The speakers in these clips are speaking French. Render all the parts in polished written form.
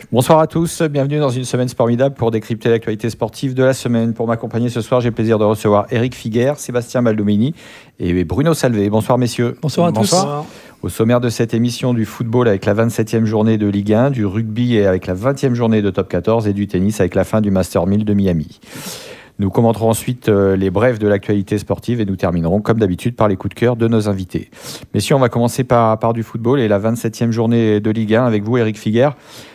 Bonsoir à tous, bienvenue dans une semaine formidable pour décrypter l'actualité sportive de la semaine. Pour m'accompagner ce soir, j'ai le plaisir de recevoir Eric Figuer, Sébastien Baldomini et Bruno Salvé. Bonsoir messieurs. Bonsoir à tous. Bonsoir. Au sommaire de cette émission, du football avec la 27e journée de Ligue 1, du rugby et avec la 20e journée de Top 14 et du tennis avec la fin du Master 1000 de Miami. Nous commenterons ensuite les brefs de l'actualité sportive et nous terminerons comme d'habitude par les coups de cœur de nos invités. Messieurs, on va commencer par du football et la 27e journée de Ligue 1 avec vous Eric Figuer.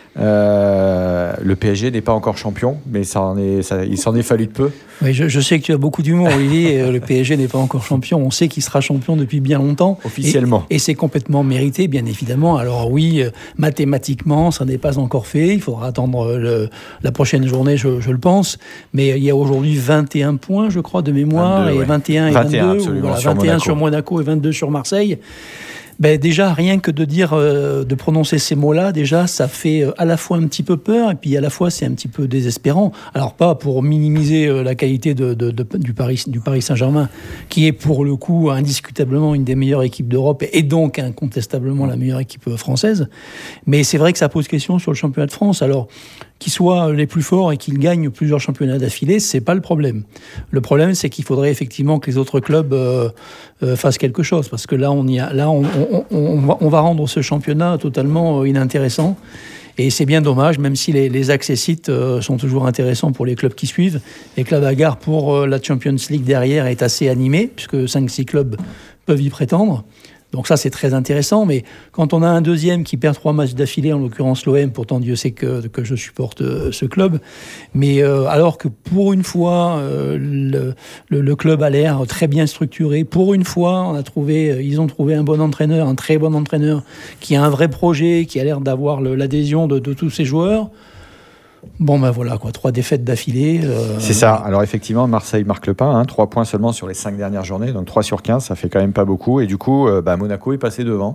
Le PSG n'est pas encore champion, mais il s'en est fallu de peu. Oui, je sais que tu as beaucoup d'humour, Olivier. Le PSG n'est pas encore champion. On sait qu'il sera champion depuis bien longtemps. Officiellement. Et c'est complètement mérité, bien évidemment. Alors oui, mathématiquement, ça n'est pas encore fait. Il faudra attendre la prochaine journée, je le pense. Mais il y a aujourd'hui 21 points, je crois, de mémoire. 22, et ouais. 21 et 22. Absolument, Voilà, 21 sur Monaco et 22 sur Marseille. Ben déjà, rien que de dire, de prononcer ces mots-là, déjà, ça fait à la fois un petit peu peur et puis à la fois c'est un petit peu désespérant. Alors pas pour minimiser la qualité du Paris Saint-Germain, qui est pour le coup indiscutablement une des meilleures équipes d'Europe et donc incontestablement la meilleure équipe française. Mais c'est vrai que ça pose question sur le championnat de France. Alors qu'ils soient les plus forts et qu'ils gagnent plusieurs championnats d'affilée, c'est pas le problème. Le problème, c'est qu'il faudrait effectivement que les autres clubs fassent quelque chose, parce que là, on va rendre ce championnat totalement inintéressant. Et c'est bien dommage, même si les accessites sont toujours intéressants pour les clubs qui suivent, et que la bagarre pour la Champions League derrière est assez animée, puisque 5-6 clubs peuvent y prétendre. Donc ça, c'est très intéressant, mais quand on a un deuxième qui perd 3 matchs d'affilée, en l'occurrence l'OM, pourtant Dieu sait que je supporte ce club, mais alors que pour une fois, le club a l'air très bien structuré, pour une fois, ils ont trouvé un bon entraîneur, un très bon entraîneur, qui a un vrai projet, qui a l'air d'avoir l'adhésion de tous ses joueurs. Bon ben voilà quoi, 3 défaites d'affilée. C'est ça, alors effectivement Marseille marque le pas, 3 points seulement sur les 5 dernières journées, donc 3 sur 15, ça fait quand même pas beaucoup, et du coup Monaco est passé devant.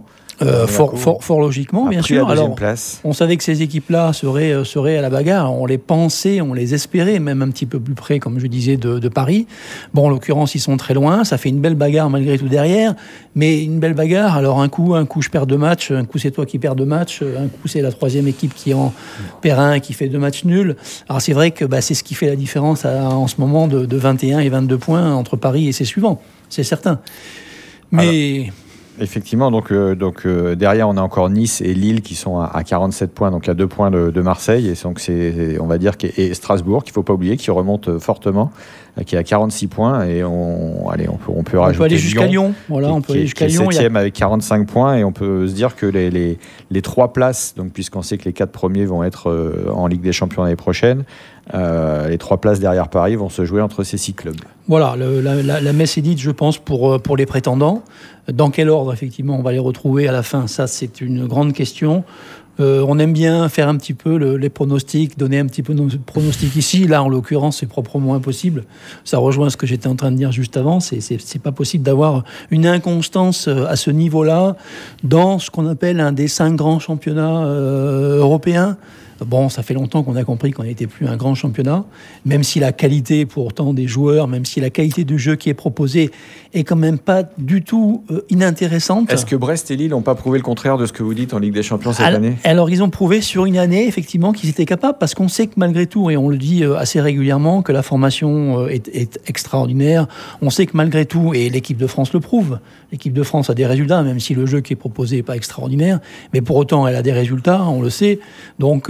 Fort logiquement, bien sûr. Alors, place. On savait que ces équipes-là seraient à la bagarre. On les pensait, on les espérait, même un petit peu plus près, comme je disais, de Paris. Bon, en l'occurrence, ils sont très loin. Ça fait une belle bagarre malgré tout derrière. Mais une belle bagarre. Alors, un coup, je perds 2 matchs. Un coup, c'est toi qui perds 2 matchs. Un coup, c'est la 3e équipe qui en perd un et qui fait 2 matchs nuls. Alors, c'est vrai que c'est ce qui fait la différence en ce moment de 21 et 22 points entre Paris et ses suivants. C'est certain. Mais... Alors... Effectivement, donc derrière on a encore Nice et Lille qui sont à 47 points, donc à 2 points de Marseille, et donc on va dire, et Strasbourg qu'il ne faut pas oublier, qui remonte fortement, qui est à 46 points, et on peut rajouter aller jusqu'à Lyon. Voilà, on peut aller jusqu'à Lyon. Qui est 7e avec 45 points, et on peut se dire que les 3 places, donc puisqu'on sait que les 4 premiers vont être en Ligue des Champions l'année prochaine, les 3 places derrière Paris vont se jouer entre ces 6 clubs. Voilà, la messe est dite, je pense, pour les prétendants. Dans quel ordre, effectivement, on va les retrouver à la fin? Ça, c'est une grande question. On aime bien faire un petit peu les pronostics, donner un petit peu nos pronostics ici. Là, en l'occurrence, c'est proprement impossible. Ça rejoint ce que j'étais en train de dire juste avant. C'est pas possible d'avoir une inconstance à ce niveau-là dans ce qu'on appelle un des 5 grands championnats européens. Bon, ça fait longtemps qu'on a compris qu'on n'était plus un grand championnat, même si la qualité pourtant des joueurs, même si la qualité du jeu qui est proposé est quand même pas du tout inintéressante. Est-ce que Brest et Lille n'ont pas prouvé le contraire de ce que vous dites en Ligue des Champions cette année ? Alors, ils ont prouvé sur une année, effectivement, qu'ils étaient capables, parce qu'on sait que malgré tout, et on le dit assez régulièrement, que la formation est extraordinaire. On sait que malgré tout, et l'équipe de France le prouve, l'équipe de France a des résultats, même si le jeu qui est proposé n'est pas extraordinaire, mais pour autant, elle a des résultats, on le sait. Donc,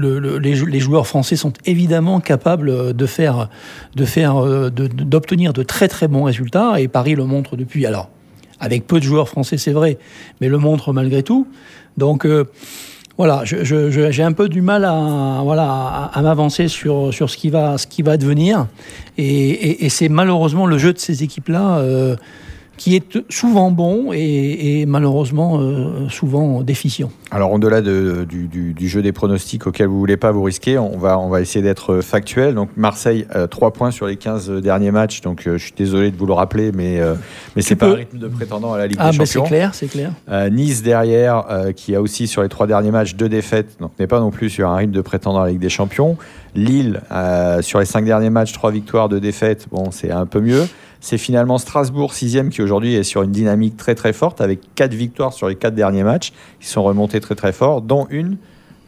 les joueurs français sont évidemment capables d'obtenir de très très bons résultats, et Paris le montre depuis. Alors, avec peu de joueurs français, c'est vrai, mais le montre malgré tout. Donc voilà, j'ai un peu du mal à m'avancer sur ce qui va advenir, et c'est malheureusement le jeu de ces équipes-là qui est souvent bon et malheureusement souvent déficient. Alors au-delà du jeu des pronostics auxquels vous ne voulez pas vous risquer, on va essayer d'être factuel. Donc Marseille, 3 points sur les 15 derniers matchs, donc je suis désolé de vous le rappeler, mais c'est pas un rythme de prétendant à la Ligue des Champions. C'est clair. Nice derrière, qui a aussi sur les 3 derniers matchs 2 défaites, donc n'est pas non plus sur un rythme de prétendant à la Ligue des Champions. Lille, sur les 5 derniers matchs, 3 victoires, 2 défaites, bon c'est un peu mieux. C'est finalement Strasbourg, 6e, qui aujourd'hui est sur une dynamique très très forte, avec 4 victoires sur les 4 derniers matchs, qui sont remontés très très fort, dont une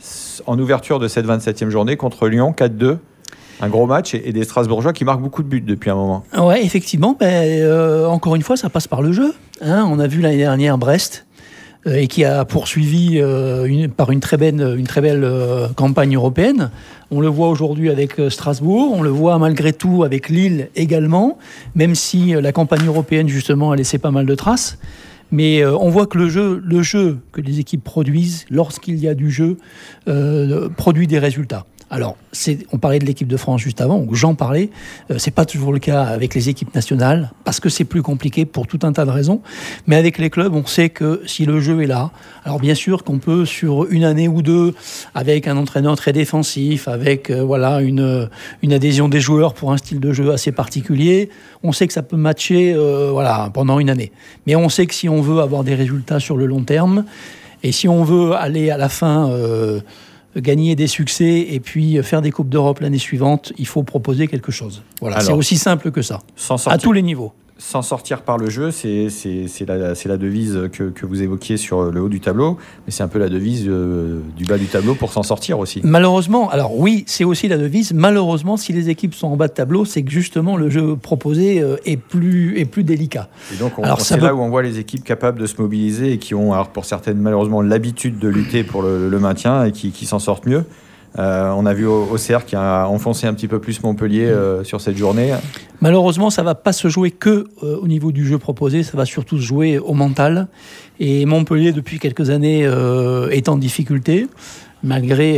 en ouverture de cette 27e journée contre Lyon, 4-2. Un gros match et des Strasbourgeois qui marquent beaucoup de buts depuis un moment. Ouais, effectivement. Encore une fois, ça passe par le jeu. On a vu l'année dernière Brest et qui a poursuivi par une très belle campagne européenne. On le voit aujourd'hui avec Strasbourg. On le voit malgré tout avec Lille également, même si la campagne européenne justement a laissé pas mal de traces. Mais on voit que le jeu que les équipes produisent, lorsqu'il y a du jeu, produit des résultats. Alors, on parlait de l'équipe de France juste avant, ou j'en parlais, c'est pas toujours le cas avec les équipes nationales, parce que c'est plus compliqué pour tout un tas de raisons. Mais avec les clubs, on sait que si le jeu est là, alors bien sûr qu'on peut, sur une année ou deux, avec un entraîneur très défensif, avec une adhésion des joueurs pour un style de jeu assez particulier, on sait que ça peut matcher pendant une année. Mais on sait que si on veut avoir des résultats sur le long terme, et si on veut aller à la fin gagner des succès et puis faire des Coupes d'Europe l'année suivante, il faut proposer quelque chose. Voilà, alors, c'est aussi simple que ça, à tous les niveaux. S'en sortir par le jeu, c'est la devise que vous évoquiez sur le haut du tableau, mais c'est un peu la devise du bas du tableau pour s'en sortir aussi. Malheureusement, alors oui, c'est aussi la devise. Malheureusement, si les équipes sont en bas de tableau, c'est que justement le jeu proposé est plus délicat. Et donc c'est là où on voit les équipes capables de se mobiliser et qui ont, alors pour certaines malheureusement, l'habitude de lutter pour le maintien et qui s'en sortent mieux. On a vu Auxerre qui a enfoncé un petit peu plus Montpellier sur cette journée. Malheureusement, ça ne va pas se jouer que au niveau du jeu proposé, ça va surtout se jouer au mental. Et Montpellier, depuis quelques années, est en difficulté, malgré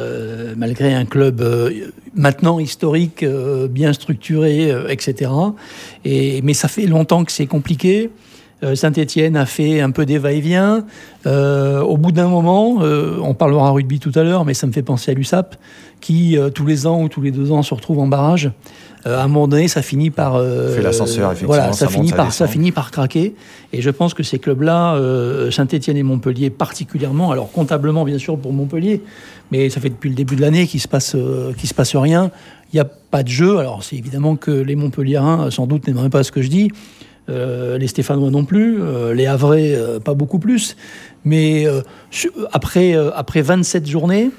un club maintenant historique, bien structuré, etc. Mais ça fait longtemps que c'est compliqué. Saint-Étienne a fait un peu des va-et-vient. Au bout d'un moment, on parlera rugby tout à l'heure, mais ça me fait penser à l'USAP, qui tous les ans ou tous les 2 ans se retrouve en barrage. À un moment donné, ça finit par fait l'ascenseur, effectivement. Ça finit par craquer. Et je pense que ces clubs-là, Saint-Étienne et Montpellier particulièrement, alors comptablement bien sûr pour Montpellier, mais ça fait depuis le début de l'année qu'il se passe rien. Il n'y a pas de jeu. Alors c'est évidemment que les Montpelliérains sans doute n'aimeraient pas ce que je dis. Les Stéphanois non plus, les Havrais pas beaucoup plus, mais après 27 journées,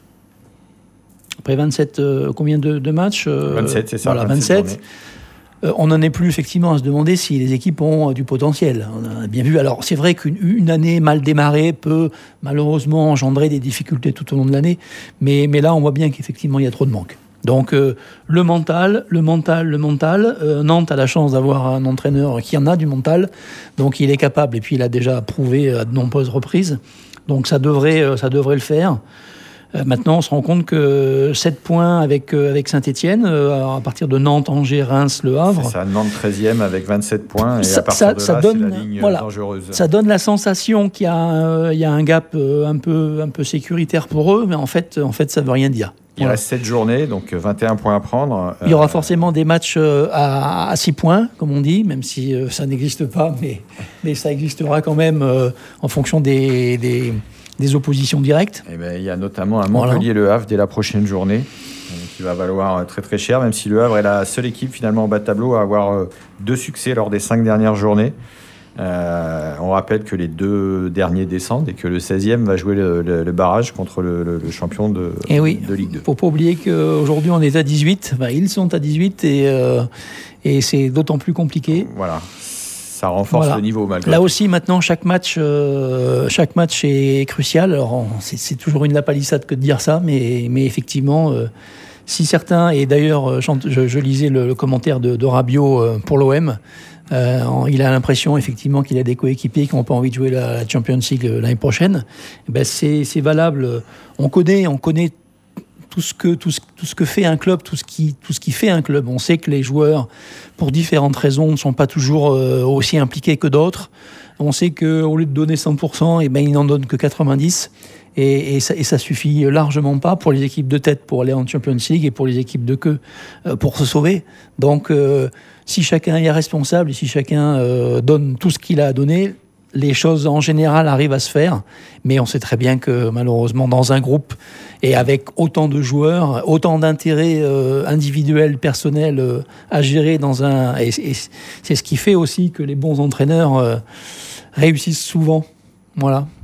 après 27 combien de matchs 27, c'est ça. Voilà, 27. On n'en est plus effectivement à se demander si les équipes ont du potentiel. On a bien vu. Alors c'est vrai qu'une année mal démarrée peut malheureusement engendrer des difficultés tout au long de l'année, mais là on voit bien qu'effectivement il y a trop de manque. Donc le mental. Nantes a la chance d'avoir un entraîneur qui en a du mental, donc il est capable, et puis il a déjà prouvé à de nombreuses reprises. Donc ça devrait le faire. Maintenant, on se rend compte que 7 points avec Saint-Étienne, à partir de Nantes, Angers, Reims, Le Havre. C'est ça, Nantes 13e avec 27 points, et à partir de là, c'est la ligne dangereuse. Ça donne la sensation qu'il y a un gap un peu sécuritaire pour eux, mais en fait, ça ne veut rien dire. Il reste 7 journées, donc 21 points à prendre. Il y aura forcément des matchs à 6 points, comme on dit, même si ça n'existe pas, mais ça existera quand même en fonction des oppositions directes. Et il y a notamment un Montpellier-Le Havre dès la prochaine journée, qui va valoir très très cher, même si Le Havre est la seule équipe finalement en bas de tableau à avoir 2 succès lors des 5 dernières journées. On rappelle que les 2 derniers descendent et que le 16e va jouer le barrage contre le champion de Ligue 2. Il ne faut pas oublier qu'aujourd'hui on est à 18, ils sont à 18 et c'est d'autant plus compliqué. Voilà, ça renforce le niveau malgré Là tout. aussi maintenant chaque match est crucial. Alors c'est toujours une lapalissade que de dire ça, mais effectivement si certains, et d'ailleurs je lisais le commentaire de Rabiot pour l'OM, il a l'impression effectivement qu'il a des coéquipiers qui n'ont pas envie de jouer la Champions League l'année prochaine. C'est valable. On connaît tout ce que fait un club, tout ce qui fait un club. On sait que les joueurs, pour différentes raisons, ne sont pas toujours aussi impliqués que d'autres. On sait qu'au lieu de donner 100%, ils n'en donnent que 90%. Et ça suffit largement pas pour les équipes de tête pour aller en Champions League et pour les équipes de queue pour se sauver. Donc si chacun est responsable et si chacun donne tout ce qu'il a à donner, les choses en général arrivent à se faire. Mais on sait très bien que malheureusement dans un groupe et avec autant de joueurs, autant d'intérêts individuels, personnels à gérer et c'est ce qui fait aussi que les bons entraîneurs réussissent souvent. Voilà,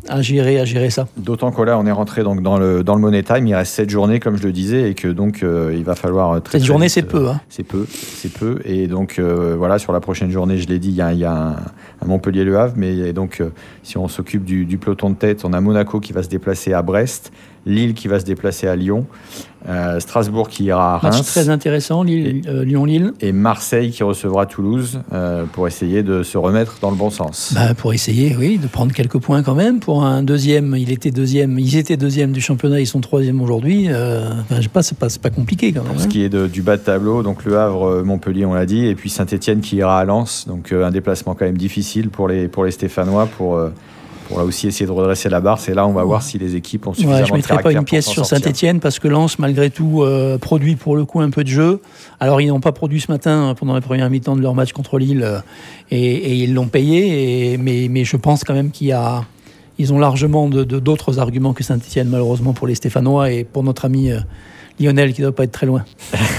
à gérer ça. D'autant que là, on est rentré donc dans le Money Time. Il reste 7 journées, comme je le disais, et que donc il va falloir... 7 journées, c'est peu. Hein. C'est peu. Et donc, voilà, sur la prochaine journée, je l'ai dit, il y a un Montpellier-Le Havre. Mais donc, si on s'occupe du peloton de tête, on a Monaco qui va se déplacer à Brest, Lille qui va se déplacer à Lyon, Strasbourg qui ira à Reims. Match très intéressant, Lyon-Lille. Et Marseille qui recevra Toulouse pour essayer de se remettre dans le bon sens. Pour essayer, oui, de prendre quelques points quand même. Pour un deuxième, ils étaient deuxième du championnat, ils sont troisième aujourd'hui. Je sais pas, c'est pas compliqué quand même. Pour ce qui est du bas de tableau, donc Le Havre, Montpellier, on l'a dit, et puis Saint-Etienne qui ira à Lens. Donc un déplacement quand même difficile pour les Stéphanois pour là aussi essayer de redresser la barre. C'est là on va voir si les équipes ont suffisamment de caractère. Je ne mettrai pas une pièce sur Saint-Etienne parce que Lens, malgré tout, produit pour le coup un peu de jeu. Alors, ils n'ont pas produit ce matin pendant la première mi-temps de leur match contre Lille et ils l'ont payé. Mais je pense quand même ils ont largement d'autres arguments que Saint-Etienne, malheureusement, pour les Stéphanois et pour notre ami Lionel qui ne doit pas être très loin.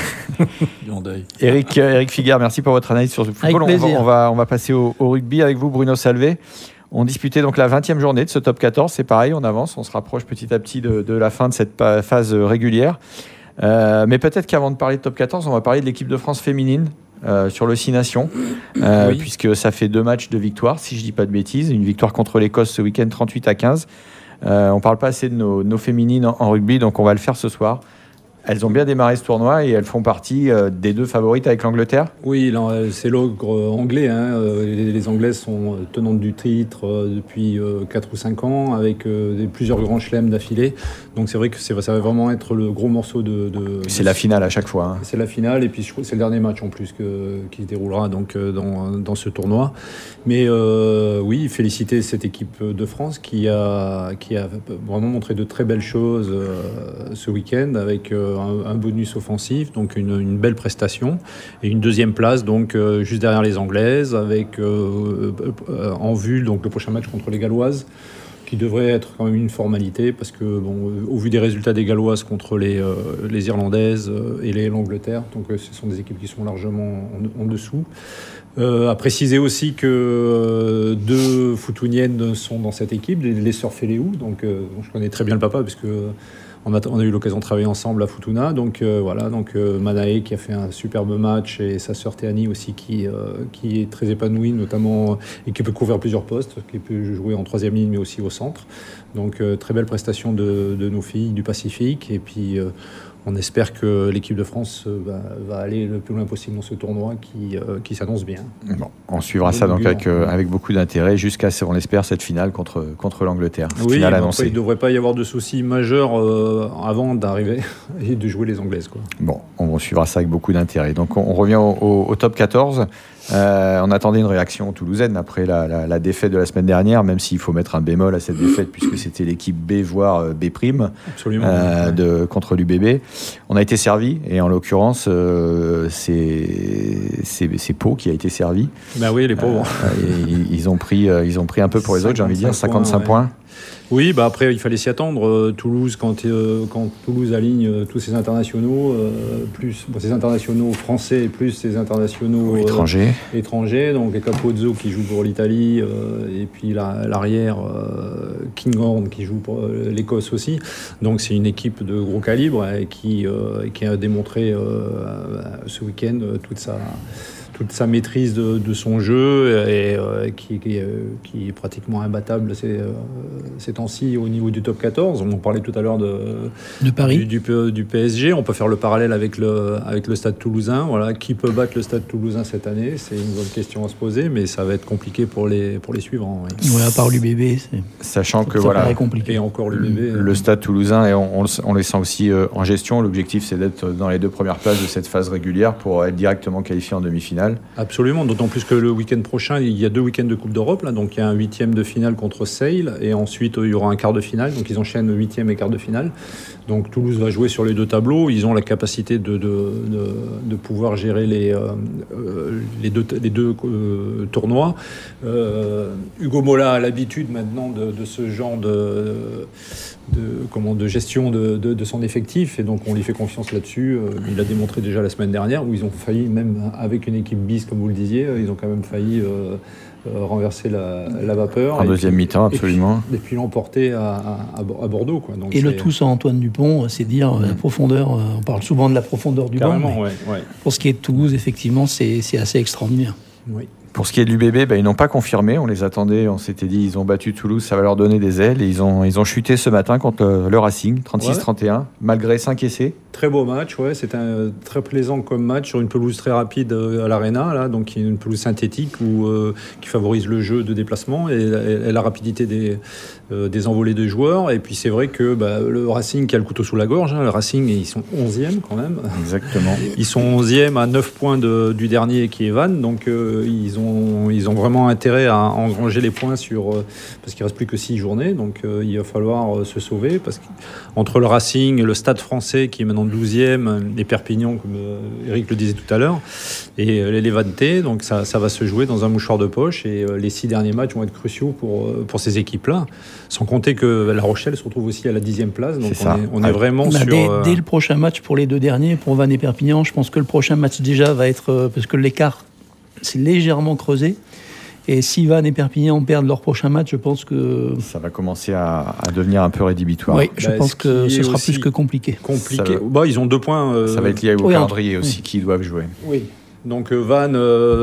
Eric Figuer, merci pour votre analyse sur ce football. On va passer au rugby avec vous, Bruno Salvé. On disputait donc la 20e journée de ce top 14. C'est pareil, on avance, on se rapproche petit à petit de la fin de cette phase régulière. Mais peut-être qu'avant de parler de top 14, on va parler de l'équipe de France féminine sur le 6 Nations, oui. Puisque ça fait 2 matchs de victoire, si je ne dis pas de bêtises. Une victoire contre l'Écosse ce week-end, 38-15. On ne parle pas assez de nos féminines en rugby, donc on va le faire ce soir. Elles ont bien démarré ce tournoi et elles font partie des 2 favorites avec l'Angleterre. Oui, c'est l'ogre anglais. Les Anglaises sont tenantes du titre depuis 4 ou 5 ans avec plusieurs grands chelems d'affilée. Donc c'est vrai que ça va vraiment être le gros morceau c'est la finale à chaque fois. Hein. C'est la finale et puis je crois que c'est le dernier match en plus qui se déroulera donc, dans ce tournoi. Mais oui, féliciter cette équipe de France qui a vraiment montré de très belles choses ce week-end avec un bonus offensif, donc une belle prestation et une 2e place donc juste derrière les Anglaises avec en vue donc le prochain match contre les Galloises qui devrait être quand même une formalité parce que au vu des résultats des Galloises contre les Irlandaises et l'Angleterre, donc ce sont des équipes qui sont largement en dessous. À préciser aussi que 2 Foutouniennes sont dans cette équipe, les sœurs Féléou, donc je connais très bien le papa parce que on a eu l'occasion de travailler ensemble à Futuna, donc Manae qui a fait un superbe match et sa sœur Théanie aussi qui est très épanouie notamment et qui peut couvrir plusieurs postes, qui peut jouer en 3e ligne mais aussi au centre. Donc très belle prestation de nos filles du Pacifique et puis on espère que l'équipe de France va aller le plus loin possible dans ce tournoi qui s'annonce bien. Bon, on suivra ça donc avec beaucoup d'intérêt jusqu'à, on l'espère, cette finale contre l'Angleterre. Oui, finale annoncée. Après, il ne devrait pas y avoir de soucis majeurs avant d'arriver et de jouer les Anglaises. Quoi. Bon, on suivra ça avec beaucoup d'intérêt. Donc on revient au top 14. On attendait une réaction toulousaine après la défaite de la semaine dernière, même s'il faut mettre un bémol à cette défaite puisque c'était l'équipe B, voire B', contre l'UBB. On a été servi et en l'occurrence c'est Pau qui a été servi. Ben oui, les pauvres. Ils ont pris un peu pour les autres, j'ai envie de dire 55 points. Oui, après il fallait s'y attendre. Toulouse, quand Toulouse aligne tous ses internationaux, plus ses internationaux français plus ses internationaux étrangers, donc Capozzo qui joue pour l'Italie et puis l'arrière Kinghorn qui joue pour l'Écosse aussi. Donc c'est une équipe de gros calibre qui a démontré ce week-end toute sa maîtrise de son jeu et qui est pratiquement imbattable ces temps-ci au niveau du top 14. On parlait tout à l'heure de Paris. Du PSG. On peut faire le parallèle avec le Stade Toulousain. Voilà. Qui peut battre le Stade Toulousain cette année ? C'est une bonne question à se poser, mais ça va être compliqué pour les suivants. Oui. Ouais, à part l'UBB. Sachant que ça paraît compliqué. Et encore l'UBB. Le Stade Toulousain, et on les sent aussi en gestion. L'objectif, c'est d'être dans les 2 premières places de cette phase régulière pour être directement qualifié en demi-finale. Absolument, d'autant plus que le week-end prochain, il y a 2 week-ends de Coupe d'Europe, là, donc il y a un 8e de finale contre Sale, et ensuite il y aura un quart de finale, donc ils enchaînent 8e et quart de finale. Donc Toulouse va jouer sur les 2 tableaux, ils ont la capacité de pouvoir gérer les deux tournois. Hugo Mola a l'habitude maintenant de ce genre de gestion de son effectif, et donc on lui fait confiance là-dessus. Il l'a démontré déjà la semaine dernière où ils ont failli, même avec une équipe bis, comme vous le disiez, ils ont quand même failli renverser la vapeur. En deuxième mi-temps, absolument. Et puis l'emporter à Bordeaux. Quoi. Donc et le tout sans Antoine Dupont, c'est dire la profondeur. On parle souvent de la profondeur du banc. Pour ce qui est de Toulouse, effectivement, c'est assez extraordinaire. Oui. Pour ce qui est de l'UBB, ils n'ont pas confirmé. On les attendait, on s'était dit, ils ont battu Toulouse, ça va leur donner des ailes. Et ils ont chuté ce matin contre le Racing, 36-31, malgré 5 essais. Très beau match, c'était très plaisant comme match sur une pelouse très rapide à l'Arena, là, donc une pelouse synthétique qui favorise le jeu de déplacement et la rapidité des envolées de joueurs. Et puis c'est vrai que le Racing qui a le couteau sous la gorge, le Racing, ils sont 11e quand même. Exactement. Ils sont 11e à 9 points du dernier qui est Vannes, donc ils ont vraiment intérêt à engranger les points parce qu'il ne reste plus que 6 journées, donc il va falloir se sauver, parce qu'entre le Racing, le Stade Français qui est maintenant 12e, et Perpignan, comme Eric le disait tout à l'heure, et les Levante, donc ça va se jouer dans un mouchoir de poche, et les 6 derniers matchs vont être cruciaux pour ces équipes-là, sans compter que La Rochelle se retrouve aussi à la 10e place, donc on est vraiment sur... Dès le prochain match pour les 2 derniers, pour Vannes et Perpignan, je pense que le prochain match déjà va être... parce que l'écart s'est légèrement creusé. Et si Vannes et Perpignan perdent leur prochain match, je pense que... ça va commencer à devenir un peu rédhibitoire. Oui, je pense que ce sera plus que compliqué. Ils ont 2 points. Ça va être lié au calendrier aussi qui doivent jouer. Oui. Donc Vannes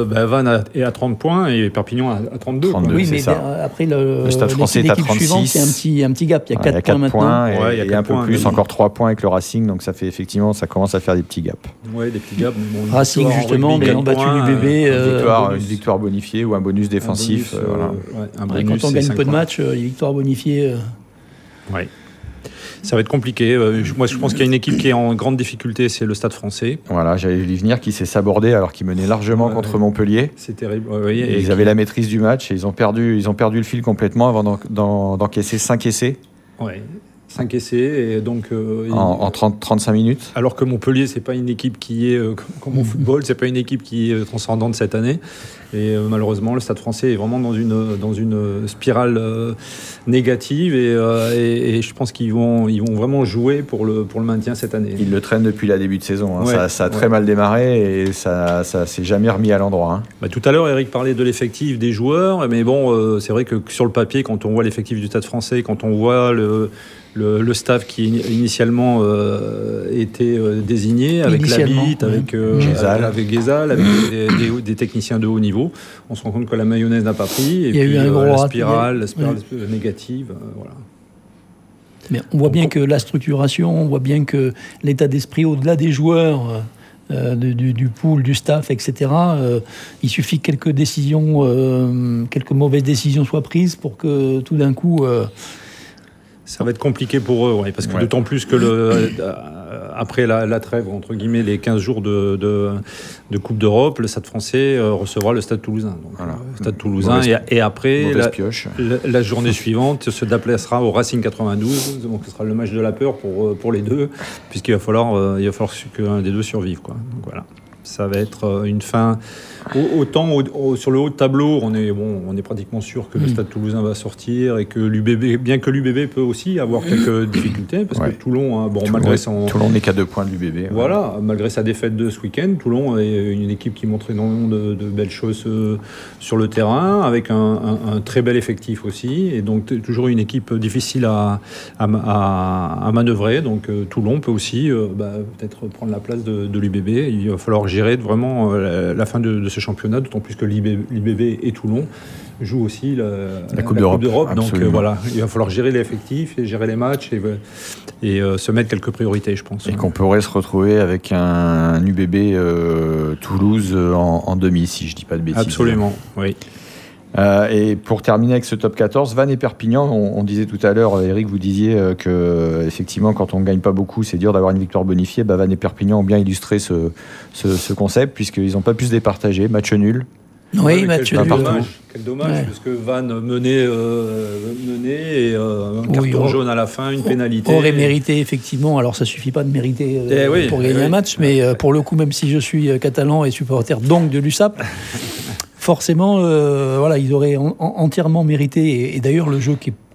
est à 30 points et Perpignan à 32. 32 oui, mais après le Stade Français est à 36. Suivante, c'est un petit gap. Il y a 4 points maintenant. Et il y a un peu plus, encore 3 points avec le Racing. Donc ça fait effectivement, ça commence à faire des petits gaps. Oui, des petits gaps. Racing, justement, ayant battu l'UBB. Une victoire bonifiée ou un bonus défensif. Quand on gagne peu de matchs, les victoires bonifiées. Oui. Ça va être compliqué. Moi, je pense qu'il y a une équipe qui est en grande difficulté, c'est le Stade Français. Voilà, j'allais y venir, qui s'est sabordé alors qu'il menait largement contre Montpellier. C'est terrible. Et ils avaient la maîtrise du match et ils ont perdu le fil complètement avant d'encaisser 5 essais. Oui, 5 essais et donc en 35 minutes. Alors que Montpellier, c'est pas une équipe qui est comme au football, c'est pas une équipe qui est transcendante cette année. Et malheureusement, le Stade Français est vraiment dans une spirale négative et je pense qu'ils vont vraiment jouer pour le maintien cette année. Ils le traînent depuis le début de saison. Ça a très mal démarré et ça s'est jamais remis à l'endroit. Tout à l'heure, Eric parlait de l'effectif des joueurs, mais bon, c'est vrai que sur le papier, quand on voit l'effectif du Stade Français, quand on voit le staff qui initialement était désigné avec Labitte, avec Guézal, avec des techniciens de haut niveau, on se rend compte que la mayonnaise n'a pas pris et puis la spirale négative, voilà. Mais on voit bien que la structuration, on voit bien que l'état d'esprit au-delà des joueurs, du pool, du staff, etc. Il suffit que quelques décisions, quelques mauvaises décisions soient prises pour que tout d'un coup... Ça va être compliqué pour eux, parce que d'autant plus que après la trêve, entre guillemets, les 15 jours de Coupe d'Europe, le Stade Français recevra le Stade Toulousain. Donc, Stade Toulousain, et après, la journée suivante se déplacera au Racing 92, donc ce sera le match de la peur pour les deux, puisqu'il va falloir qu'un des deux survive. Donc voilà. Ça va être une fin. Autant sur le haut de tableau, on est pratiquement sûr que le Stade Toulousain va sortir et que l'UBB, bien que l'UBB peut aussi avoir quelques difficultés, parce que Toulon, Toulon n'est qu'à 2 points de l'UBB. Voilà, malgré sa défaite de ce week-end, Toulon est une équipe qui montre énormément de belles choses sur le terrain, avec un très bel effectif aussi, et donc toujours une équipe difficile à manœuvrer. Donc Toulon peut aussi peut-être prendre la place de l'UBB. Il va falloir gérer vraiment la fin de ce championnat, d'autant plus que l'IBB et Toulon jouent aussi la Coupe d'Europe. Donc voilà, il va falloir gérer les effectifs et gérer les matchs et se mettre quelques priorités, je pense. Et qu'on pourrait se retrouver avec un UBB Toulouse en demi, si je ne dis pas de bêtises. Absolument, oui. Et pour terminer avec ce top 14, Vannes et Perpignan, on disait tout à l'heure, Eric, vous disiez que effectivement, quand on ne gagne pas beaucoup, c'est dur d'avoir une victoire bonifiée. Vannes et Perpignan ont bien illustré ce concept, puisqu'ils n'ont pas pu se départager. Match nul. Oui, match nul. Quel dommage, parce que Vannes menait et un carton jaune à la fin, une pénalité. Aurait mérité, effectivement. Alors, ça ne suffit pas de mériter pour gagner un match, mais pour le coup, même si je suis catalan et supporter donc de l'USAP, forcément, ils auraient entièrement mérité. Et d'ailleurs, le jeu qui est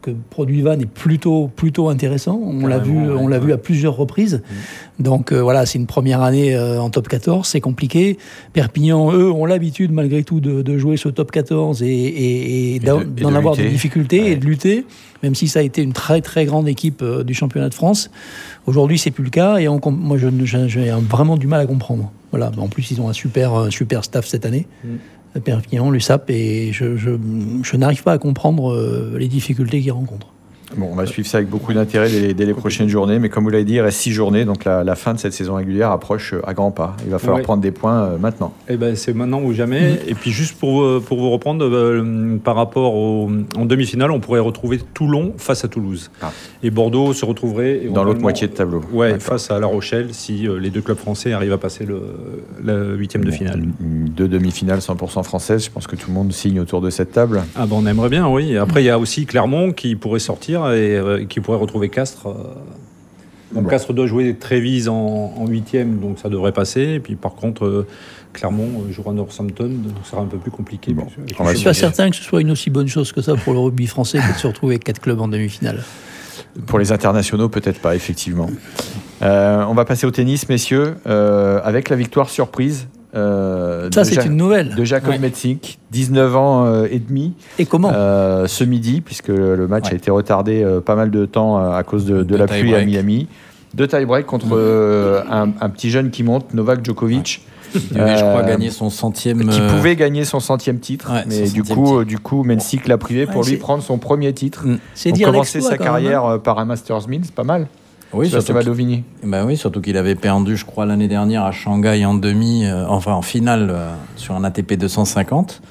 que produit Vannes est plutôt intéressant. On l'a vu à plusieurs reprises. Donc voilà, c'est une première année en top 14, c'est compliqué. Perpignan, eux, ont l'habitude malgré tout de jouer ce top 14 et d'en avoir des difficultés et de lutter, même si ça a été une très très grande équipe du championnat de France. Aujourd'hui, c'est plus le cas et moi, j'ai vraiment du mal à comprendre. Voilà. En plus, ils ont un super staff cette année. Perpignan, l'USAP, et je n'arrive pas à comprendre les difficultés qu'ils rencontrent. Bon, on va suivre ça avec beaucoup d'intérêt dès les prochaines journées, mais comme vous l'avez dit, il reste 6 journées, donc la fin de cette saison régulière approche à grands pas. Il va falloir prendre des points maintenant. Eh ben, c'est maintenant ou jamais. Et puis juste pour vous reprendre, par rapport en demi-finale, on pourrait retrouver Toulon face à Toulouse. Et Bordeaux se retrouverait dans l'autre moitié de tableau. Ouais, face à La Rochelle, si les deux clubs français arrivent à passer le huitième de finale. 2 demi-finales 100% françaises, je pense que tout le monde signe autour de cette table. Ah ben on aimerait bien, oui. Après, il y a aussi Clermont qui pourrait sortir et qui pourrait retrouver Castres. Donc Castres doit jouer Trévise en huitième, donc ça devrait passer. Et puis par contre, Clermont jouera Northampton, donc ça sera un peu plus compliqué. Bon, je ne suis pas certain que ce soit une aussi bonne chose que ça pour le rugby français que de se retrouver avec 4 clubs en demi-finale. Pour les internationaux, peut-être pas, effectivement. On va passer au tennis, messieurs, avec la victoire surprise. C'est une nouvelle. De Jakob Metsink, 19 ans et demi. Et comment ce midi, puisque le match a été retardé pas mal de temps à cause de la pluie à Miami. 2 tie-break contre un petit jeune qui monte, Novak Djokovic. Il devait, je crois, gagner son 100e... Qui pouvait gagner son 100e titre. Mais du coup, Metsink l'a privé pour lui prendre son premier titre. C'est dire commencer sa carrière par un Masters 1000, c'est pas mal. Oui, surtout qu'il avait perdu, je crois, l'année dernière à Shanghai en en finale sur un ATP 250.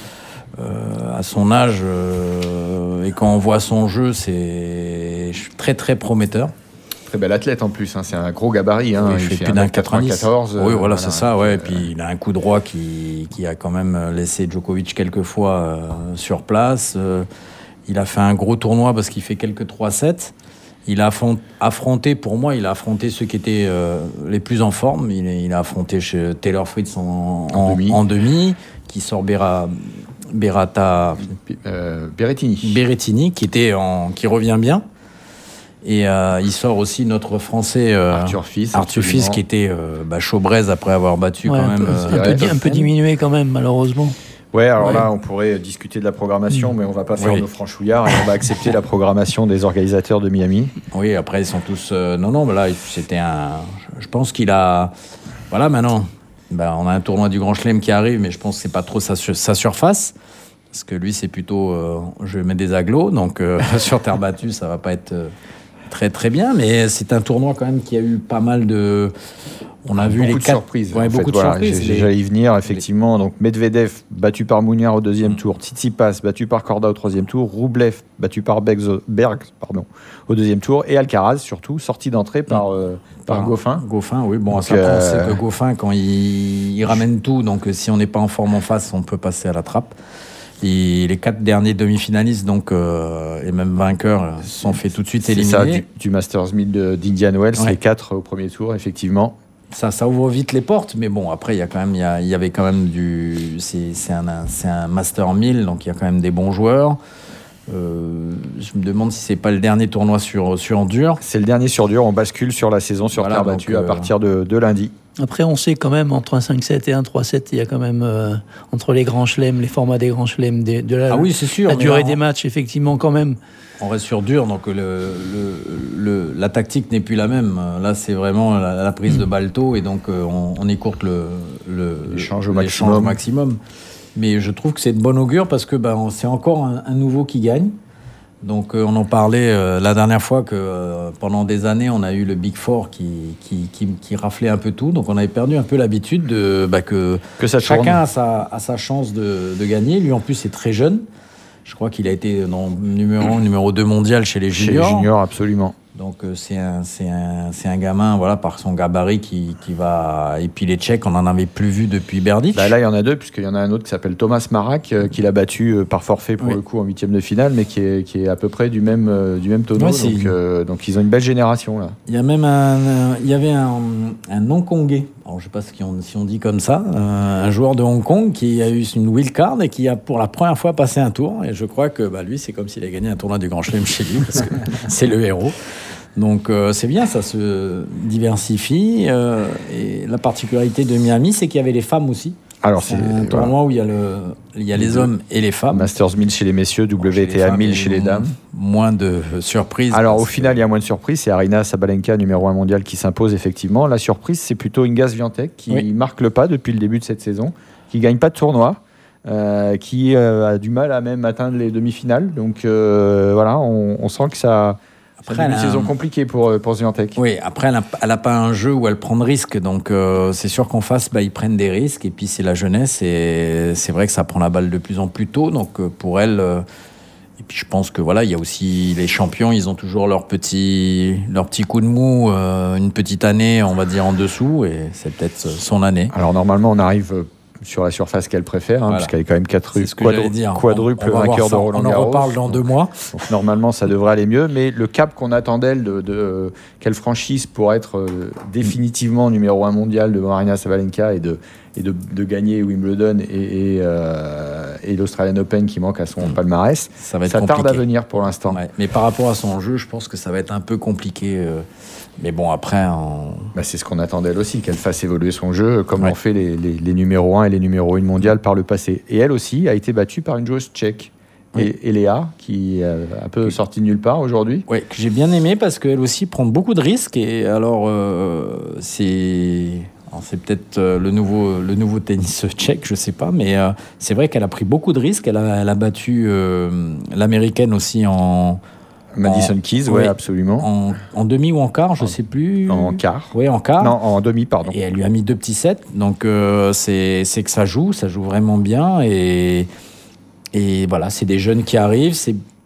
À son âge, et quand on voit son jeu, c'est très très prometteur. Très bel athlète en plus, c'est un gros gabarit. Il fait plus d'un 94. Oui, voilà, c'est ça. Et puis il a un coup droit qui a quand même laissé Djokovic quelques fois sur place. Il a fait un gros tournoi parce qu'il fait quelques 3-7. Il a affronté ceux qui étaient les plus en forme. Il a affronté Taylor Fritz en demi, qui sort Berrettini, qui revient bien. Et il sort aussi notre Français Arthur Fils, qui était chaud braise après avoir battu quand même. Un peu diminué quand même, malheureusement. Ouais, alors là, on pourrait discuter de la programmation, mais on va pas faire nos franchouillards et on va accepter la programmation des organisateurs de Miami. Oui, après, ils sont tous... Non, mais là, c'était je pense qu'il a... Voilà, maintenant, on a un tournoi du Grand Chelem qui arrive, mais je pense que c'est pas trop sa surface. Parce que lui, c'est plutôt... je mets des agglos, donc sur terre battue, ça va pas être très, très bien. Mais c'est un tournoi quand même qui a eu pas mal de... On a vu beaucoup de surprises. Beaucoup de surprises. J'allais y venir, effectivement. Donc Medvedev battu par Mounier au deuxième tour, Tsitsipas battu par Korda au troisième tour, Rublev battu par Bergs au deuxième tour, et Alcaraz surtout sorti d'entrée par Goffin. Goffin, oui. Bon, ça on sait que Goffin, quand il ramène tout, donc si on n'est pas en forme en face, on peut passer à la trappe. Et les 4 derniers demi-finalistes, donc, et même vainqueurs, sont fait tout de suite éliminer. C'est ça, du Masters 1000 d'Indian Wells, les 4 au premier tour, effectivement. Ça ouvre vite les portes, mais bon, après, il y avait quand même c'est un Master 1000, donc il y a quand même des bons joueurs. Je me demande si c'est pas le dernier tournoi sur dur. C'est le dernier sur dur, on bascule sur la saison sur terre battue à partir de lundi. Après, on sait quand même, entre un 5-7 et un 3-7, il y a quand même, entre les grands chelems, les formats des grands chelems, c'est sûr, la durée des matchs, effectivement, quand même. On reste sur dur, donc la tactique n'est plus la même. Là, c'est vraiment la prise de balle tôt, et donc on écourte l'échange au maximum. Mais je trouve que c'est de bon augure, parce que c'est encore un nouveau qui gagne. Donc on en parlait la dernière fois que pendant des années, on a eu le Big Four qui raflait un peu tout. Donc on avait perdu un peu l'habitude que chacun a sa chance de gagner. Lui, en plus, est très jeune. Je crois qu'il a été numéro 1, numéro 2 mondial chez les juniors. Chez les juniors, absolument. Donc c'est un gamin, voilà, par son gabarit qui va... Et puis les Tchèques, on n'en avait plus vu depuis Berdych. Là, il y en a 2, puisqu'il y en a un autre qui s'appelle Thomas Marak, qui l'a battu par forfait pour le coup en 8e de finale, mais qui est à peu près du même tonneau. Donc ils ont une belle génération là. Il y a même il y avait un non-congé alors je ne sais pas si on dit comme ça, un joueur de Hong Kong qui a eu une wildcard et qui a pour la première fois passé un tour. Et je crois que lui, c'est comme s'il a gagné un tournoi du Grand Chelem chez lui, parce que c'est le héros. Donc c'est bien, ça se diversifie. Et la particularité de Miami, c'est qu'il y avait les femmes aussi. Alors, c'est un tournoi où il y a les hommes et les femmes. Masters 1000 chez les messieurs, WTA 1000 chez les dames. Moins de surprises. Alors, au final, il y a moins de surprises. C'est Aryna Sabalenka, numéro 1 mondial, qui s'impose effectivement. La surprise, c'est plutôt Iga Swiatek, qui marque le pas depuis le début de cette saison, qui ne gagne pas de tournoi, qui a du mal à même atteindre les demi-finales. Donc, voilà, on sent que ça... Après, c'est une saison compliquée pour Swiatek. Oui, après, elle n'a pas un jeu où elle prend de risques. Donc, c'est sûr qu'en face, ils prennent des risques. Et puis, c'est la jeunesse. Et c'est vrai que ça prend la balle de plus en plus tôt. Donc, pour elle... et puis, je pense que il y a aussi les champions. Ils ont toujours leur petit coup de mou, une petite année, on va dire, en dessous. Et c'est peut-être son année. Alors, normalement, on arrive... sur la surface qu'elle préfère, puisqu'elle est quand même quadruple vainqueur de Roland Garros. On en reparle dans 2 mois. Donc, normalement, ça devrait aller mieux, mais le cap qu'on attend d'elle, qu'elle franchisse pour être définitivement numéro 1 mondial devant Aryna Sabalenka et de gagner Wimbledon et l'Australian Open qui manque à son palmarès, ça tarde à venir pour l'instant. Ouais. Mais par rapport à son jeu, je pense que ça va être un peu compliqué. Mais bon, après... c'est ce qu'on attend d'elle aussi, qu'elle fasse évoluer son jeu, comme l'ont fait les numéros 1 et les numéros 1 mondiales par le passé. Et elle aussi a été battue par une joueuse tchèque, Léa, qui est un peu sortie de nulle part aujourd'hui. Oui, que j'ai bien aimé parce qu'elle aussi prend beaucoup de risques. Et alors, c'est peut-être le nouveau tennis tchèque, je ne sais pas. Mais c'est vrai qu'elle a pris beaucoup de risques. Elle a battu l'américaine aussi Madison Keys, oui, absolument. En demi ou en quart, je ne sais plus. En quart. Oui, en quart. Non, en demi, pardon. Et elle lui a mis 2 petits sets. Donc, c'est que ça joue vraiment bien. Et voilà, c'est des jeunes qui arrivent.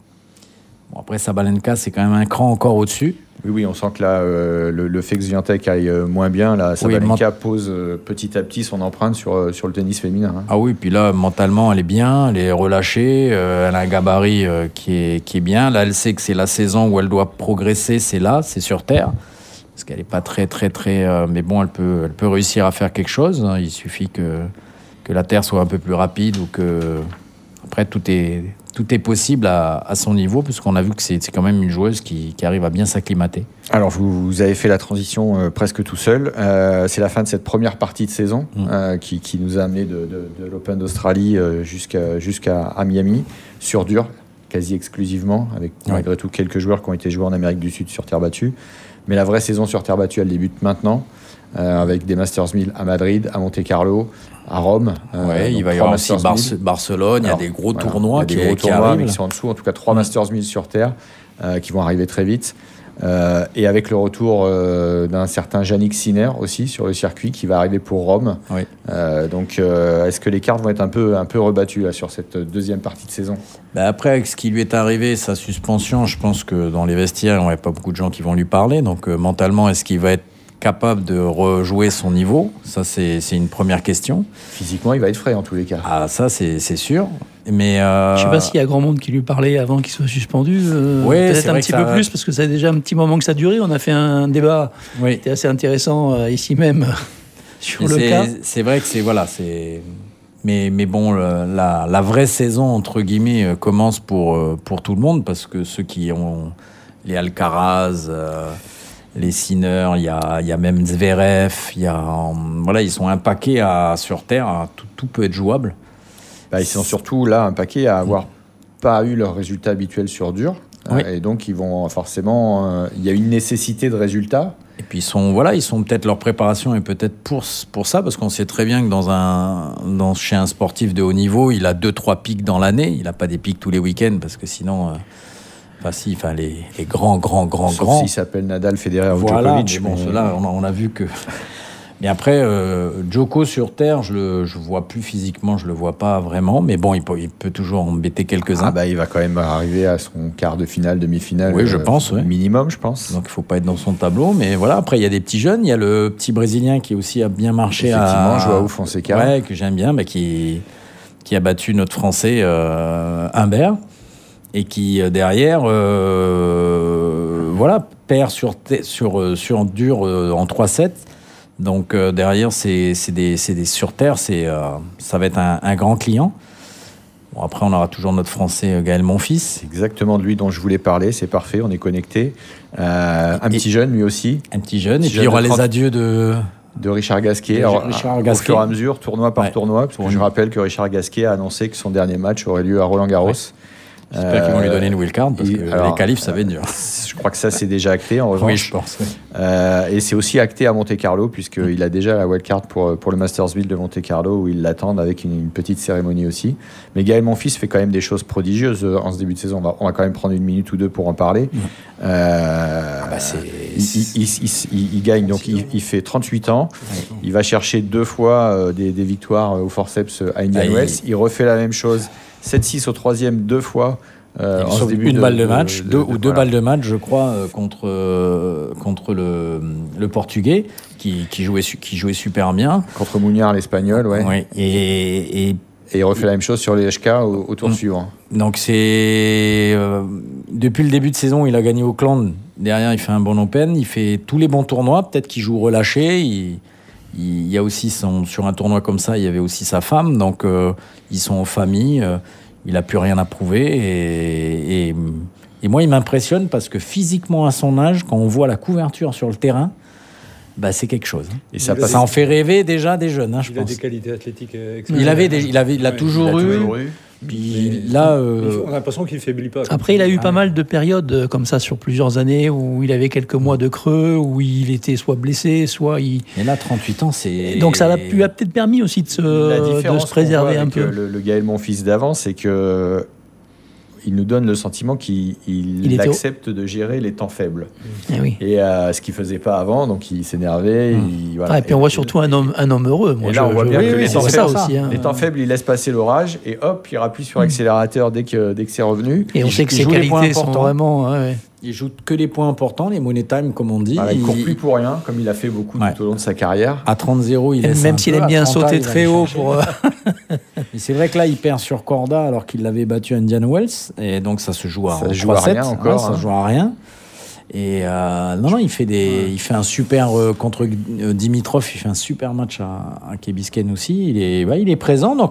Bon, après, Sabalenka, c'est quand même un cran encore au-dessus. Oui, on sent que là, le fait que Swiatek aille moins bien, là, Sabalenka pose petit à petit son empreinte sur le tennis féminin. Ah oui, puis là, mentalement, elle est bien, elle est relâchée, elle a un gabarit qui est bien. Là, elle sait que c'est la saison où elle doit progresser, c'est sur terre. Parce qu'elle n'est pas très... mais bon, elle peut réussir à faire quelque chose. Il suffit que la terre soit un peu plus rapide ou que... Après, tout est possible à son niveau, puisqu'on a vu que c'est quand même une joueuse qui arrive à bien s'acclimater. Alors, vous avez fait la transition presque tout seul. C'est la fin de cette première partie de saison qui nous a amené de l'Open d'Australie jusqu'à Miami, sur dur, quasi exclusivement, avec malgré tout quelques joueurs qui ont été joués en Amérique du Sud sur terre battue. Mais la vraie saison sur terre battue, elle débute maintenant, avec des Masters 1000 à Madrid, à Monte-Carlo, à Rome. Il va y avoir aussi Barcelone. Il y a des gros tournois qui arrivent. Mais qui sont en dessous. En tout cas, 3 Masters 1000 sur terre qui vont arriver très vite. Et avec le retour d'un certain Jannik Sinner aussi sur le circuit qui va arriver pour Rome. Donc, est-ce que les cartes vont être un peu rebattues là, sur cette deuxième partie de saison ? Après, avec ce qui lui est arrivé, sa suspension, je pense que dans les vestiaires, il n'y a pas beaucoup de gens qui vont lui parler. Donc, mentalement, est-ce qu'il va être capable de rejouer son niveau? Ça, c'est une première question. Physiquement, il va être frais en tous les cas. Ah, ça, c'est sûr. Mais je ne sais pas s'il y a grand monde qui lui parlait avant qu'il soit suspendu. Peut-être un petit peu plus, parce que ça a déjà un petit moment que ça a duré. On a fait un débat qui était assez intéressant ici même sur le cas. C'est vrai que c'est... Mais bon, la vraie saison, entre guillemets, commence pour tout le monde, parce que ceux qui ont les Alcaraz... les Sinner, il y a même Zverev, ils sont un paquet sur terre, tout peut être jouable. Ils sont surtout là un paquet à avoir pas eu leur résultat habituel sur dur, et donc ils vont forcément, il y a une nécessité de résultat. Et puis ils sont peut-être leur préparation est peut-être pour ça, parce qu'on sait très bien que chez un sportif de haut niveau, il a 2-3 pics dans l'année, il n'a pas des pics tous les week-ends, parce que sinon... les grands. Sauf s'il s'appelle Nadal, Federer ou Djokovic. Mais bon, ceux-là, on a vu que... Mais après, Djoko sur terre, je le vois plus physiquement, je le vois pas vraiment. Mais bon, il peut toujours embêter quelques-uns. Il va quand même arriver à son quart de finale, demi-finale. Oui, je pense. Minimum, je pense. Donc, il faut pas être dans son tableau. Mais voilà, après, il y a des petits jeunes. Il y a le petit Brésilien qui aussi a bien marché. Effectivement, Joao Fonseca. Ouais, que j'aime bien, qui a battu notre Français Humbert. Et qui, derrière, perd sur dur en 3-7. Donc derrière, c'est des sur terre, ça va être un grand client. Bon, après, on aura toujours notre Français Gaël Monfils. C'est exactement de lui dont je voulais parler. C'est parfait, on est connecté. Petit jeune, lui aussi. Un petit jeune. Et puis il y aura les adieux de Richard Gasquet. Au fur et à mesure, tournoi par tournoi, parce que je rappelle que Richard Gasquet a annoncé que son dernier match aurait lieu à Roland-Garros. Ouais. J'espère qu'ils vont lui donner une wildcard, parce que les qualifs, ça va être dur. Je crois que ça, c'est déjà acté, en revanche. Oui, je pense. Oui. Et c'est aussi acté à Monte-Carlo, puisqu'il a déjà la wildcard pour le Mastersville de Monte-Carlo, où ils l'attendent avec une petite cérémonie aussi. Mais Gaël Monfils fait quand même des choses prodigieuses en ce début de saison. On va quand même prendre une minute ou deux pour en parler. Il gagne, donc il fait 38 ans. Il va chercher 2 fois des victoires au forceps à Indian Wells. Il refait la même chose. 7-6 au 3e 2 fois. Sauf une balle de match, deux balles de match, je crois, contre le Portugais, qui jouait super bien. Contre Mouniard, l'Espagnol, ouais. Oui. Et il refait la même chose sur les HK au tour suivant. Donc c'est depuis le début de saison, il a gagné Auckland. Derrière, il fait un bon Open. Il fait tous les bons tournois. Peut-être qu'il joue relâché. Il y a aussi sur un tournoi comme ça, il y avait aussi sa femme, donc ils sont en famille. Il n'a plus rien à prouver et moi, il m'impressionne parce que physiquement à son âge, quand on voit la couverture sur le terrain, c'est quelque chose. Et ça en fait rêver déjà des jeunes, je pense. Il a des qualités athlétiques excellentes. Il a toujours eu. Puis là, on a l'impression qu'il ne faiblit pas. Après, il a eu pas mal de périodes comme ça sur plusieurs années où il avait quelques mois de creux, où il était soit blessé, soit il. Et là, 38 ans, c'est. Donc ça lui a peut-être permis aussi de se préserver un peu. Le Gaël Monfils d'avant, c'est que il nous donne le sentiment qu'il accepte de gérer les temps faibles. Et ce qu'il faisait pas avant, donc il s'énervait. Et puis on voit surtout un homme heureux. Moi, et là, on voit bien que les temps faibles, aussi, les temps faibles, il laisse passer l'orage et hop, il rappuie sur l'accélérateur dès que c'est revenu. Et on sait que ses qualités sont vraiment. Il joue que les points importants, les money time, comme on dit. Il court plus pour rien, comme il a fait beaucoup tout au long de sa carrière. À 30-0, il laisse même s'il aime bien sauter très haut pour. Mais c'est vrai que là, il perd sur Corda alors qu'il l'avait battu à Indian Wells, et donc ça se joue à 3-7. Ça joue à rien. Et non, il fait un super contre Dimitrov. Il fait un super match à Key Biscayne aussi. Il est présent, donc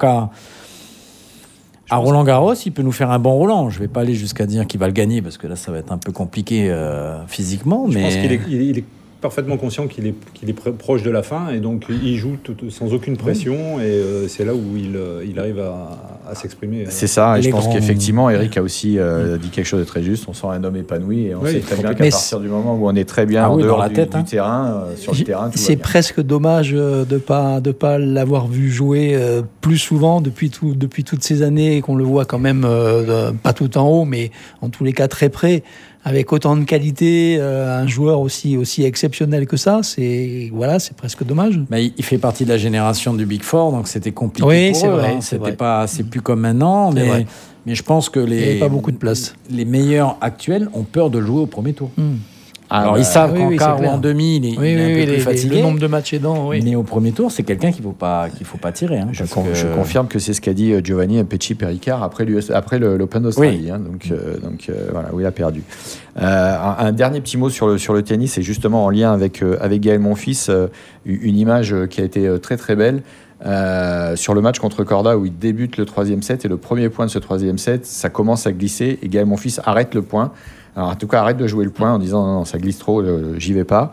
à Roland-Garros, il peut nous faire un bon Roland. Je ne vais pas aller jusqu'à dire qu'il va le gagner, parce que là, ça va être un peu compliqué physiquement. Je pense qu'il est parfaitement conscient qu'il est proche de la fin, et donc il joue sans aucune pression, et c'est là où il arrive à s'exprimer. C'est ça, et je pense qu'effectivement, Eric a aussi dit quelque chose de très juste. On sent un homme épanoui, et on sait très bien qu'à partir du moment où on est très bien en dehors du terrain, sur le terrain, tout c'est presque dommage de pas l'avoir vu jouer plus souvent depuis toutes ces années, et qu'on le voit quand même pas tout en haut, mais en tous les cas très près. Avec autant de qualité, un joueur aussi exceptionnel que ça, c'est presque dommage. Mais il fait partie de la génération du Big Four, donc c'était compliqué pour eux. C'est plus comme maintenant, mais je pense que il n'y avait pas beaucoup de place. Les meilleurs actuels ont peur de jouer au premier tour. Alors ils savent qu'en quart ou en demi, il est un peu plus fatigué. Le nombre de matchs aidant, mais au premier tour, c'est quelqu'un qu'il faut pas tirer. Je confirme que c'est ce qu'a dit Giovanni Pesci-Pericard après l'Open d'Australie. Donc voilà, où il a perdu. Un dernier petit mot sur le tennis, et justement en lien avec Gaël Monfils, une image qui a été très très belle. Sur le match contre Corda, où il débute le 3e set, et le premier point de ce 3e set, ça commence à glisser, et Gaël Monfils arrête le point. Alors, en tout cas, arrête de jouer le point en disant non, ça glisse trop, j'y vais pas.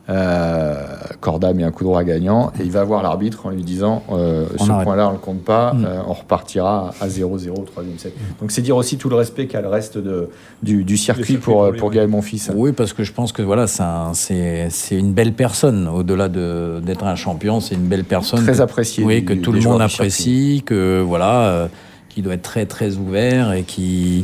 Corda met un coup droit gagnant, et il va voir l'arbitre en lui disant ce point-là, on ne le compte pas, on repartira à 0-0 au 3e set. Donc, c'est dire aussi tout le respect qu'a le reste du circuit pour Gaël Monfils. Oui, parce que je pense que voilà, c'est une belle personne. Au-delà d'être un champion, c'est une belle personne. Très appréciée. Oui, que tout le monde apprécie, que voilà, qui doit être très, très ouvert, et qui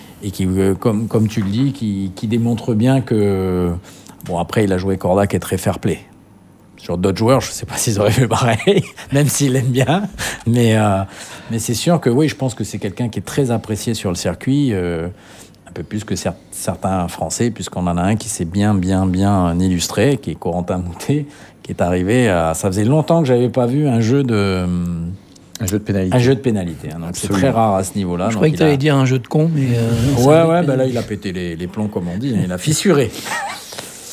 comme tu le dis, qui démontre bien que... Bon, après, il a joué Corda, qui est très fair-play. Sur d'autres joueurs, je ne sais pas s'ils auraient fait pareil, même s'il aime bien. Mais c'est sûr que oui, je pense que c'est quelqu'un qui est très apprécié sur le circuit, un peu plus que certains Français, puisqu'on en a un qui s'est bien illustré, qui est Corentin Moutet, qui est arrivé à... Ça faisait longtemps que je n'avais pas vu un jeu de pénalité. Un jeu de pénalité. Donc c'est très rare à ce niveau-là. Je croyais que tu allais dire un jeu de con, mais... là, il a pété les plombs, comme on dit. Il a fissuré.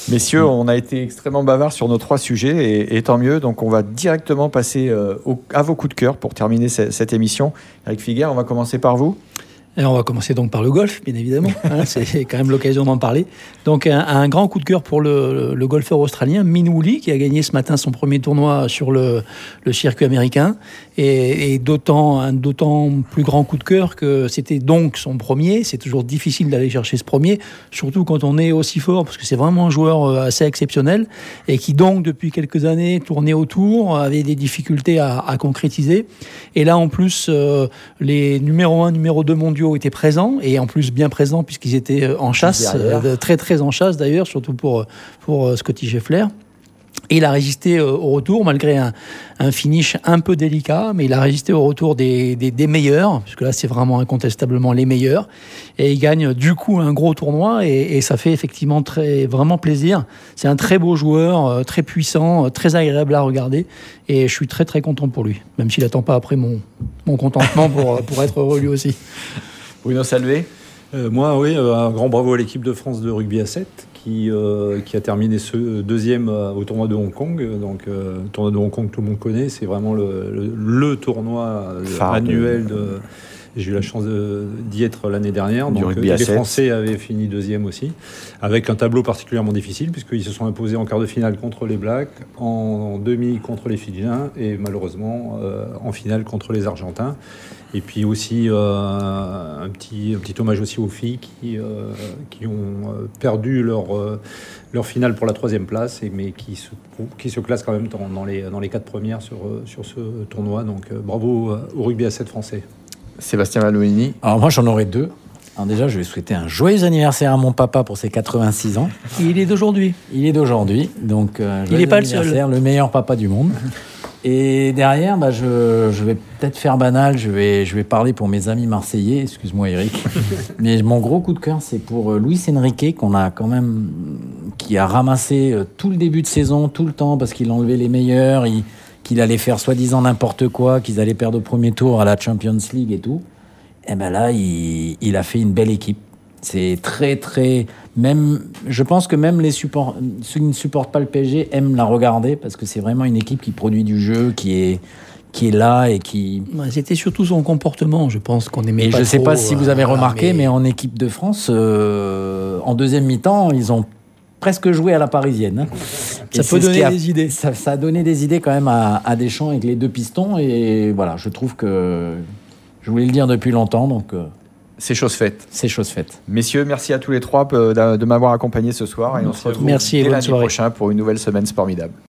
Messieurs, on a été extrêmement bavards sur nos 3 sujets et tant mieux. Donc on va directement passer à vos coups de cœur pour terminer cette émission. Eric Figuer, on va commencer par vous. Et on va commencer donc par le golf, bien évidemment. C'est quand même l'occasion d'en parler. Donc un grand coup de cœur pour le golfeur australien Min Woo Lee, qui a gagné ce matin son premier tournoi sur le circuit américain. Et un d'autant plus grand coup de cœur que c'était donc son premier. C'est toujours difficile d'aller chercher ce premier, surtout quand on est aussi fort, parce que c'est vraiment un joueur assez exceptionnel et qui donc depuis quelques années tournait autour, avait des difficultés à concrétiser. Et là en plus, les numéro 1, numéro 2 mondiaux étaient présents, et en plus bien présents puisqu'ils étaient en chasse, très très en chasse d'ailleurs, surtout pour Scotty Scheffler. Et il a résisté au retour, malgré un finish un peu délicat, mais il a résisté au retour des meilleurs, puisque là c'est vraiment incontestablement les meilleurs, et il gagne du coup un gros tournoi, et ça fait effectivement vraiment plaisir. C'est un très beau joueur, très puissant, très agréable à regarder, et je suis très très content pour lui, même s'il n'attend pas après mon contentement pour être heureux lui aussi. Bruno Salvé. Moi, oui, un grand bravo à l'équipe de France de rugby à 7 qui a terminé ce deuxième au tournoi de Hong Kong. Donc, le tournoi de Hong Kong, tout le monde connaît. C'est vraiment le tournoi annuel de... J'ai eu la chance d'y être l'année dernière. Donc, les Français avaient fini deuxième aussi, avec un tableau particulièrement difficile, puisqu'ils se sont imposés en quart de finale contre les Blacks, en demi contre les Fidjiens, et malheureusement en finale contre les Argentins. Et puis aussi un petit hommage aussi aux filles qui ont perdu leur finale pour la 3e place, mais qui se classent quand même dans les 4 premières sur ce tournoi. Donc bravo au rugby à 7 français. Sébastien Malouini. Alors moi j'en aurais 2. Alors déjà je vais souhaiter un joyeux anniversaire à mon papa pour ses 86 ans. Il est d'aujourd'hui. Donc il n'est pas le seul. Le meilleur papa du monde. Et derrière, je vais peut-être faire banal, je vais parler pour mes amis marseillais, excuse-moi Eric. Mais mon gros coup de cœur, c'est pour Luis Enrique, qui a ramassé tout le début de saison, tout le temps, parce qu'il enlevait les meilleurs, qu'il allait faire soi-disant n'importe quoi, qu'ils allaient perdre au premier tour à la Champions League et tout. Et ben là, il a fait une belle équipe. C'est très, très... je pense que même ceux qui ne supportent pas le PSG aiment la regarder, parce que c'est vraiment une équipe qui produit du jeu, qui est là et qui... C'était surtout son comportement, je pense, qu'on aimait et pas. Je ne sais pas si vous avez remarqué, mais en équipe de France, en deuxième mi-temps, ils ont presque joué à la parisienne. Ça peut donner des idées. Ça a donné des idées quand même à Deschamps avec les 2 pistons. Et voilà, je trouve que... Je voulais le dire depuis longtemps, donc... C'est chose faite. C'est chose faite. Messieurs, merci à tous les 3 de m'avoir accompagné ce soir. Et on se retrouve dès lundi prochain pour une nouvelle semaine formidable.